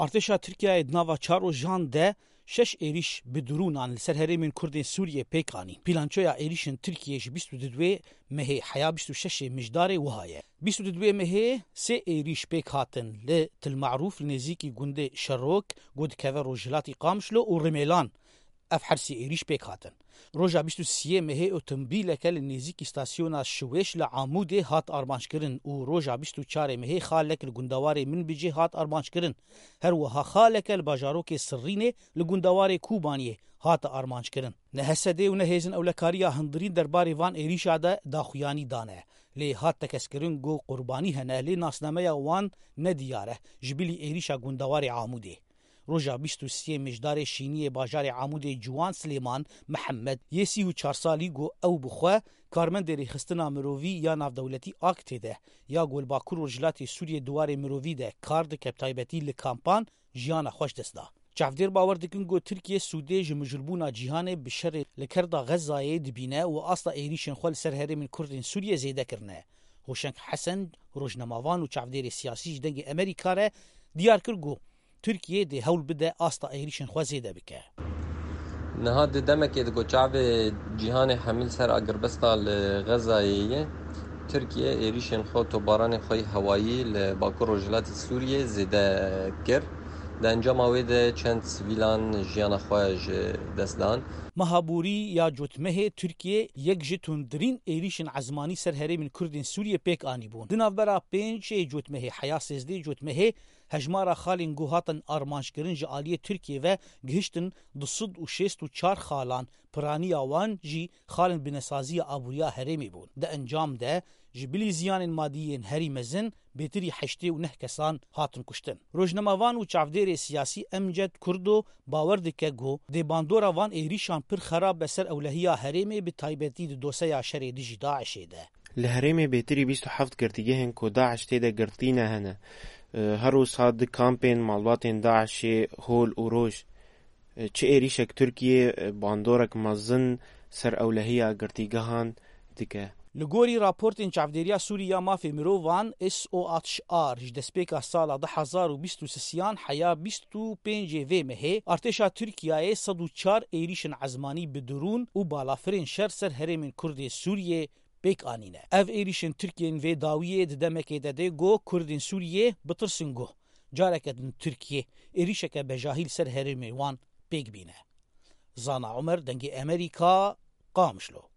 ارتشا ترکیه ناوا چارو جان ده شش ایریش بدرونان لسر هرمین کردین سوریه پیکانی. پیلانچویا ایریشن ترکیهش 22 مهی حیا 26 مجدار وهایه. 22 مهی سه ایریش پیک هاتن لتل معروف نزیکی گنده شروک گود کور روجلاتی قامشلو و رمیلان اف حرسی ایریش پیک هاتن. روژا 23 مهی اتومبیل کل نزیک استاسیونا شویش لعاموده هات آرمانش کرن و روژا 24 مهی خالک لگندوار من بجی هات آرمانش کرن. هر وها خالک الباجاروک سرینه لگندوار کوبانیه هات آرمانش کرن. نهسده و نهیزن اولکاریا هندرین درباری وان ایریشا ده داخویانی دانه. لی هات تکسکرن گو قربانی هنه لی ناسنامه وان ندیاره جبیلی ایریشا گندوار عاموده. روژا 23 مجدار شینی باجار عمود جوان سلیمان محمد یه 34 سالی گو او بخواه کارمند ریخستنا مرووی یا نافدولتی آکتی ده یا گول باکور رجلات سوریه دوار مرووی ده کارد کبتایبتی لکامپان جیان خوش دستا. چافدیر باور دکن گو ترکیه سوده جمجربونا جیهان بشر لکردا غزای دبینه و اصلا ایریشن خوال سر هرمین کردین سوریه زیده کرنه. هوشنگ حسن روجنماوان و چافدیر سیاسی جدنگ امریکا ره دیار کرگو ترکیه ده هول بده آستا ایریشن خوازیده بکه. نهاد دمک ادگو چعب جهان حمل سر اگربستا لغزاییه ترکیه ایریشن خو تو باران خوی هوایی لباکو رجلات سوریه زیده کر ده انجام آوید چند سویلان جیان خواهج دستدان. مهابوری یا جوتمه ترکیه یک جتوندرین ایریشن عزمانی سر هرمین کردین سوریه پیک آنی بون. دناف برا 5 جوتمه حیا 13 جوتمه هجمارا خالین گوهاتن آرمانش کرن جالیه ترکیه و گهشتن 264 خالان پرانی آوان جی خالن بنسازی آبوریا هرمی بون. ده انجام ده جبلی زیان مادیین هری مزن بهتری 89 کسان هاتن کشتن. روجنماوان و چافدیر سیاسی امجد کردو باورد که گو ده باندورا وان ایریشان پر خراب بسر اولهیا هرمی به تایبتی ده دوسیا شر دیجی داعشه ده. لهرمي بهتري 27 گرتیگهن کو داعش تیده گرتینه هنه. هرو صاد کامپین مالواتین داعش هول و روش چه ایریشک ترکیه باندورک مزن سر اولهیا گرتیگهان دکه. لگوری راپورتین چافدیریا سوریا مافی مرووان SOHR جدسپیکا سالا 2023 حیا 25 و مهی ارتشا ترکیه 104 ایریشن عزمانی بدرون و بالافرین شر سر هرمین کرد سوریه پیک آنینه. اف ایریشن ترکیه و داویه دمکه داده گو کردین سوریه بترسن گو جارکتن ترکیه ایریشک بجاهیل سر هرمی وان پیک بینه. زانا عمر دنگی امریکا قامشلو.